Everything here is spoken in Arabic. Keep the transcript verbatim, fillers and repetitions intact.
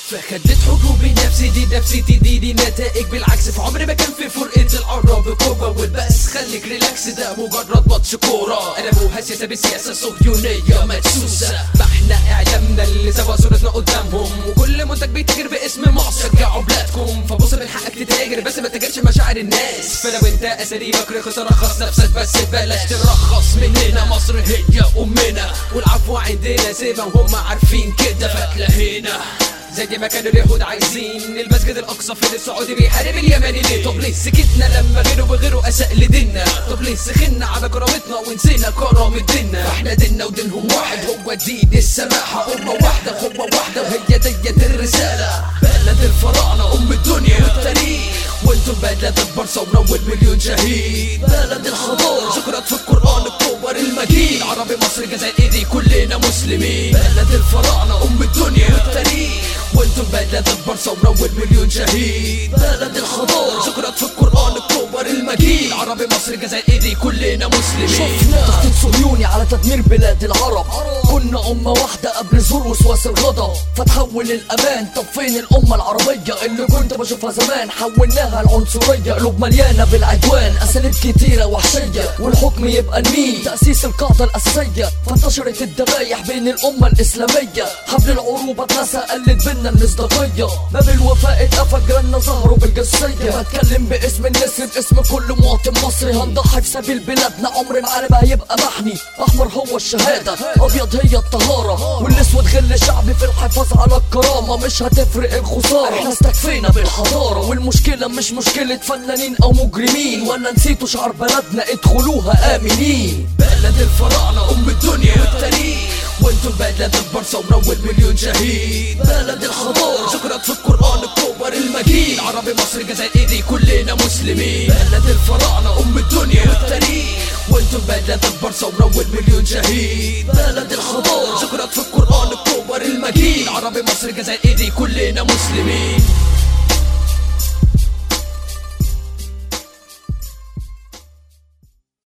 فخدت حروبي نفسي دي نفسيتي دي دي نتائج بالعكس، في عمري ما كان في فرقة العرب قوة والبأس. خليك ريلاكس ده مجرد ماتش كورة، انا مو هسيسة بالسياسة الصهيونية مدسوسة. ما احنا اعلامنا اللي سوا صورتنا قدامهم، وكل منتج بيتاجر باسم مصر رجعوا بلادكم. فبص من حقك تتاجر بس ما تتاجرش مشاعر الناس. فلو انت اساليبك رخص ترخص نفسك بس بلاش ترخص مننا. مصر هي امنا والعفو عندنا زي ما هم عارفين كده. فتلاقينا زي ما كانوا اليهود عايزين المسجد الاقصى في السعودي بيحارب اليمني ليه؟ طب ليه سكتنا لما غيره وغيره اساء لديننا؟ طب ليه سخنا على كرامتنا ونسينا كرامة ديننا؟ فاحنا ديننا ودينهم واحد، هو دين السماحة. أمة واحدة قوة واحدة وهي ديت الرسالة. بلد الفراعنة أم الدنيا والتاريخ، وانتم بلد البرصة والمليون شهيد. بلد الحضارة ذكرت في القرآن الكبر المجيد. عربي مصر جزائري كلنا مسلمين. بلد الفراعنة أم الدنيا والتاريخ، وانتم بلد البرصة والمليون شهيد. بلد الحضارة ذكرت في القرآن الكبر المجيد. عربي مصر جزائري كلنا مسلمين. شفنا تخطيط صهيوني على تدمير بلاد العرب. كنا أمة واحدة قبل ظهور وسواس الغضب، فتحول الأمان. طب فين الأمة العربية اللي كنت بشوفها زمان؟ حولناها العنصرية، قلوب مليانة بالعدوان، أساليب كتيرة وحشية، والحكم يبقى لمين؟ تأسيس القاعدة الأساسية، فانتشرت الذبايح بين الأمة الإسلامية. حبل العروبة اتنسى قلت بينا المصداقية، باب الوفاء اتقفل جيراننا ظهروا بالجسية. بتكلم باسم النسر باسم كل مواطن مصري، هنضحي في سبيل بلادنا. عمر العالم هيبقى محني، أحمر هو الشهادة، أبيض هي الطهارة، والأسود غل شعبي في الحفاظ على الكرامة. مش هتفرق الخسارة، احنا استكفينا بالحضارة. والمشكلة مش مشكلة فنانين أو مجرمين، ولا نسيتوا شعار بلدنا ادخلوها آمنين. بلد الفراعنة أم الدنيا والتاريخ، وانتم بلد البرصة والمليون شهيد. بلد الحضارة ذكرت في القرآن الكبر المجيد. عربي مصر جزائري كلنا مسلمين. بلد الفراعنة أم الدنيا والتاريخ، وانتم بلد البرصة والمليون شهيد. بلد الحضارة ذكرت في القرآن الكبر المجيد. عربي مصر جزائري كلنا مسلمين.